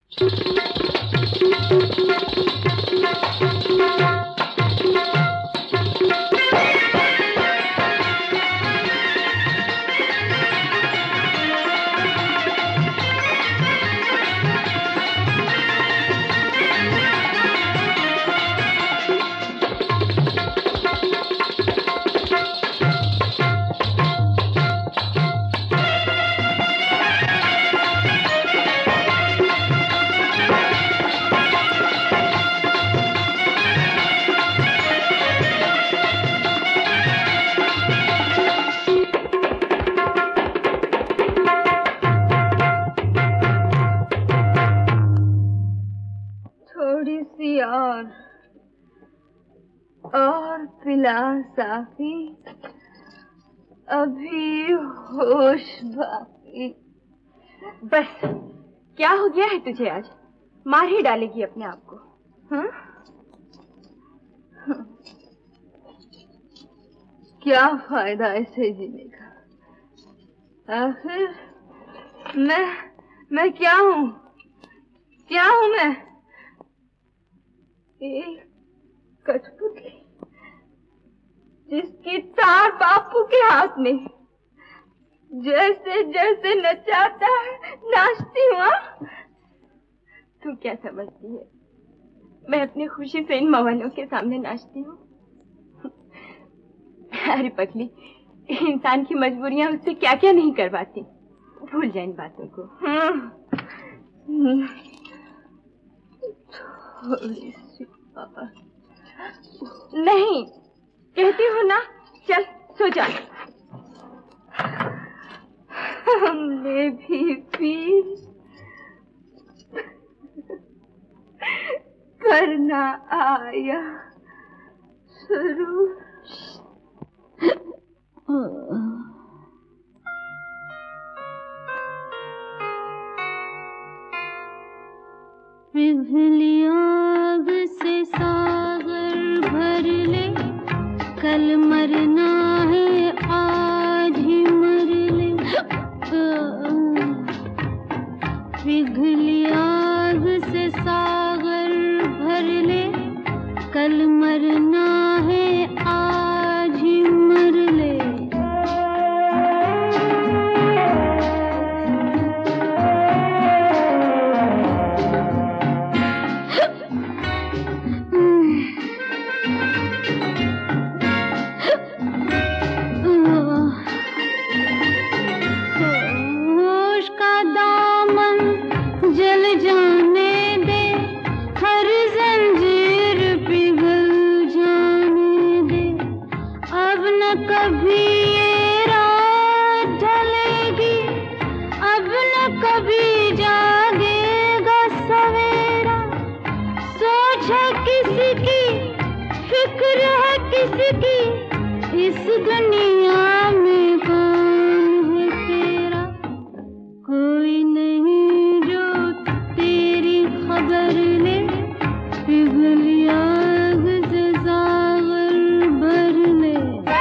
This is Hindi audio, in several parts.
और पिला साफी, अभी होश बाकी। बस क्या हो गया है तुझे आज? मार ही डालेगी अपने आप को। हाँ? क्या फायदा ऐसे जीने का? आखिर मैं क्या हूँ? क्या हूँ मैं? एक कठपुतली जिसकी तार बापू के हाथ में, जैसे जैसे नचाता है नाचती हूँ। तू क्या समझती है? मैं अपनी खुशी से इन मवालों के सामने नाचती हूँ। अरे पगली, इंसान की मजबूरियां उससे क्या क्या नहीं करवाती। भूल जा इन बातों को। थोड़ी सी नहीं, कहती हूँ ना, चल सो जा। हमने भी पी करना आया शुरू। पिघली आग से सागर भर ले, कल मरना है आज ही मर ले। पिघली आग से सागर भर ले, कल मरना है आज ही मर ले। इस दुनिया में कौन है तेरा? कोई नहीं जो तेरी खबर ले। पिघली आग से सागर भर ले।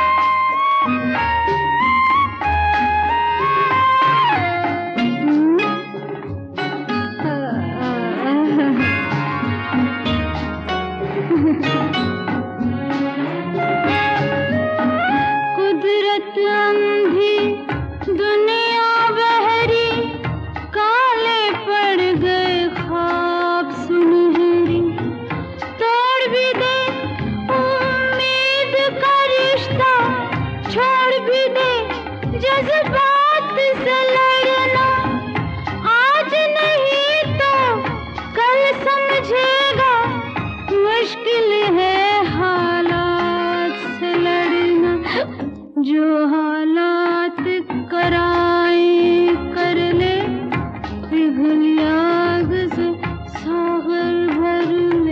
जो हालात कराए कर ले। पिघली आग से सागर भर ले।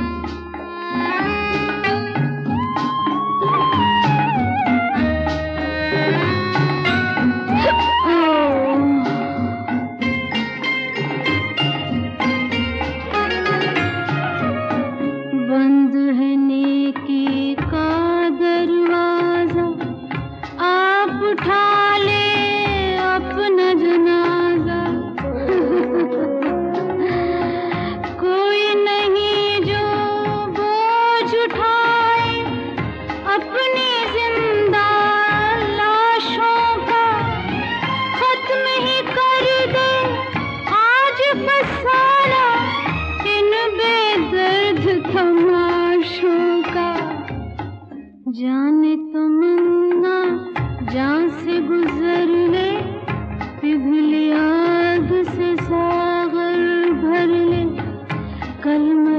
बंद है नेकी का दरवाजा, आप तमन्ना जान से गुजर ले, पिघली आग से सागर भर ले, कल